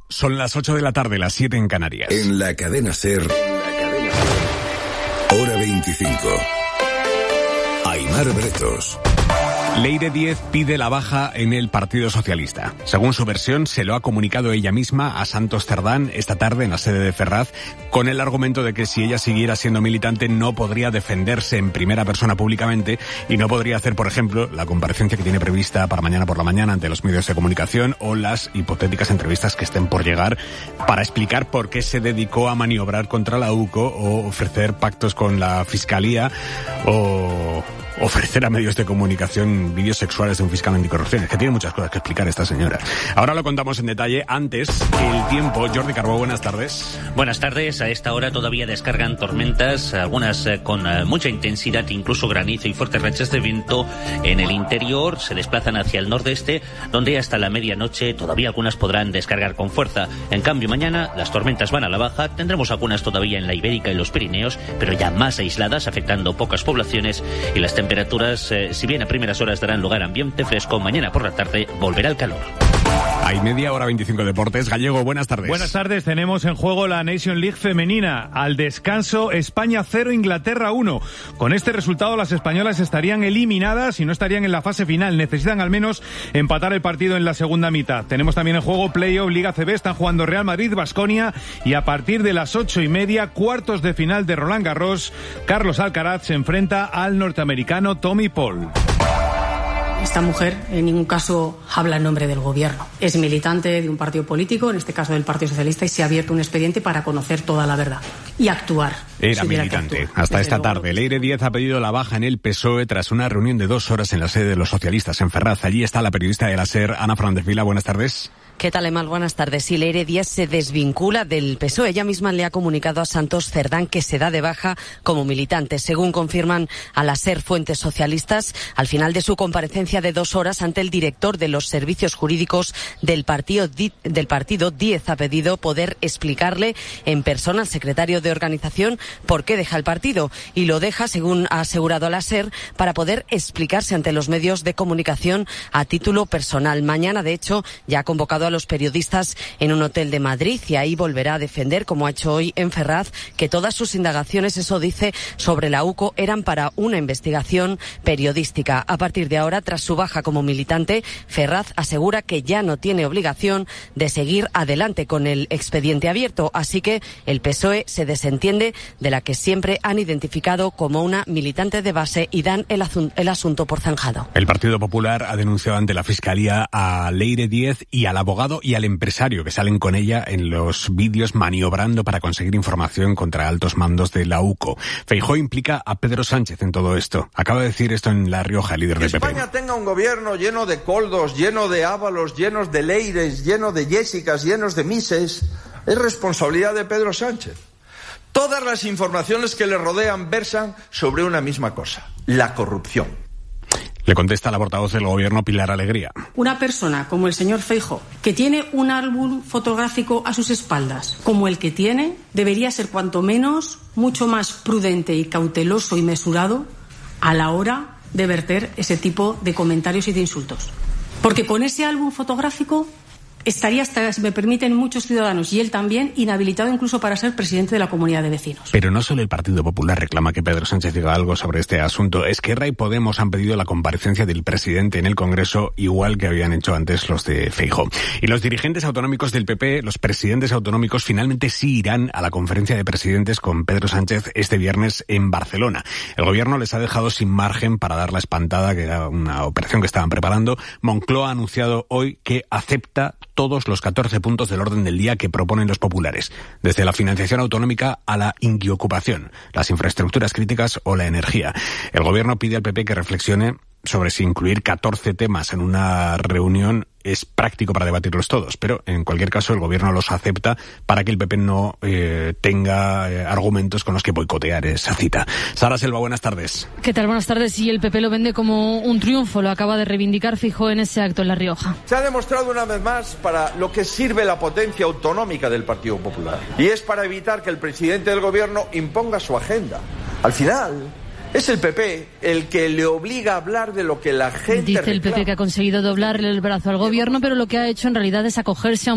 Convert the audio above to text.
Son las 8 de la tarde, las 7 en Canarias. En la cadena SER, hora 25. Aimar Bretos. Leire Díez pide la baja en el Partido Socialista. Según su versión, se lo ha comunicado ella misma a Santos Cerdán esta tarde en la sede de Ferraz, con el argumento de que si ella siguiera siendo militante no podría defenderse en primera persona públicamente y no podría hacer, por ejemplo, la comparecencia que tiene prevista para mañana por la mañana ante los medios de comunicación o las hipotéticas entrevistas que estén por llegar para explicar por qué se dedicó a maniobrar contra la UCO o ofrecer pactos con la Fiscalía o ofrecer a medios de comunicación vídeos sexuales de un fiscal anticorrupción. Es que tiene muchas cosas que explicar esta señora. Ahora lo contamos en detalle. Antes, el tiempo. Jordi Carbó, buenas tardes. Buenas tardes. A esta hora todavía descargan tormentas, algunas con mucha intensidad, incluso granizo y fuertes rachas de viento en el interior. Se desplazan hacia el nordeste, donde hasta la medianoche todavía algunas podrán descargar con fuerza. En cambio, mañana las tormentas van a la baja. Tendremos algunas todavía en la Ibérica y los Pirineos, pero ya más aisladas, afectando pocas poblaciones, y las temperaturas, si bien a primeras horas darán lugar a ambiente fresco, mañana por la tarde volverá el calor. Hay media hora 25 deportes. Gallego, buenas tardes. Buenas tardes. Tenemos en juego la Nation League femenina. Al descanso, España 0, Inglaterra 1. Con este resultado, las españolas estarían eliminadas y no estarían en la fase final. Necesitan al menos empatar el partido en la segunda mitad. Tenemos también en juego Playoff Liga CB. Están jugando Real Madrid, Baskonia, y a partir de las 8:30, cuartos de final de Roland Garros, Carlos Alcaraz se enfrenta al norteamericano Tommy Paul. Esta mujer en ningún caso habla en nombre del gobierno. Es militante de un partido político, en este caso del Partido Socialista, y se ha abierto un expediente para conocer toda la verdad y actuar. Era militante hasta esta tarde. Leire Díez ha pedido la baja en el PSOE tras una reunión de 2 horas en la sede de los socialistas en Ferraz. Allí está la periodista de la SER, Ana Fernández Vila. Buenas tardes. ¿Qué tal, Emal? Buenas tardes. Sí, Leire Díez se desvincula del PSOE. Ella misma le ha comunicado a Santos Cerdán que se da de baja como militante. Según confirman a la SER fuentes socialistas, al final de su comparecencia de 2 horas ante el director de los servicios jurídicos del partido, Díez ha pedido poder explicarle en persona al secretario de organización por qué deja el partido. Y lo deja, según ha asegurado a la SER, para poder explicarse ante los medios de comunicación a título personal. Mañana, de hecho, ya ha convocado a los periodistas en un hotel de Madrid y ahí volverá a defender, como ha hecho hoy en Ferraz, que todas sus indagaciones, eso dice, sobre la UCO eran para una investigación periodística. A partir de ahora, tras su baja como militante, Ferraz asegura que ya no tiene obligación de seguir adelante con el expediente abierto, así que el PSOE se desentiende de la que siempre han identificado como una militante de base y dan el asunto por zanjado. El Partido Popular ha denunciado ante la Fiscalía a Leire Díez y al abogado y al empresario que salen con ella en los vídeos maniobrando para conseguir información contra altos mandos de la UCO. Feijóo implica a Pedro Sánchez en todo esto. Acaba de decir esto en La Rioja, el líder del PP. Que España tenga un gobierno lleno de Koldos, lleno de Ábalos, llenos de Leires, lleno de Jessicas, llenos de Mises, es responsabilidad de Pedro Sánchez. Todas las informaciones que le rodean versan sobre una misma cosa: la corrupción. Le contesta la portavoz del gobierno, Pilar Alegría. Una persona como el señor Feijóo, que tiene un álbum fotográfico a sus espaldas, como el que tiene, debería ser cuanto menos mucho más prudente y cauteloso y mesurado a la hora de verter ese tipo de comentarios y de insultos. Porque con ese álbum fotográfico estaría, hasta, si me permiten, muchos ciudadanos, y él también, inhabilitado incluso para ser presidente de la comunidad de vecinos. Pero no solo el Partido Popular reclama que Pedro Sánchez diga algo sobre este asunto. Esquerra y Podemos han pedido la comparecencia del presidente en el Congreso, igual que habían hecho antes los de Feijóo. Y los dirigentes autonómicos del PP, los presidentes autonómicos, finalmente sí irán a la conferencia de presidentes con Pedro Sánchez este viernes en Barcelona. El gobierno les ha dejado sin margen para dar la espantada, que era una operación que estaban preparando. Moncloa ha anunciado hoy que acepta todos los 14 puntos del orden del día que proponen los populares, desde la financiación autonómica a la inquiocupación, las infraestructuras críticas o la energía. El gobierno pide al PP que reflexione sobre si incluir 14 temas en una reunión es práctico para debatirlos todos, pero en cualquier caso el gobierno los acepta para que el PP no tenga argumentos con los que boicotear esa cita. Sara Selva, buenas tardes. ¿Qué tal? Buenas tardes. Y el PP lo vende como un triunfo, lo acaba de reivindicar Feijóo en ese acto en La Rioja. Se ha demostrado una vez más para lo que sirve la potencia autonómica del Partido Popular, y es para evitar que el presidente del gobierno imponga su agenda. Al final es el PP el que le obliga a hablar de lo que la gente dice reclama. El PP que ha conseguido doblarle el brazo al gobierno, pero lo que ha hecho en realidad es acogerse a un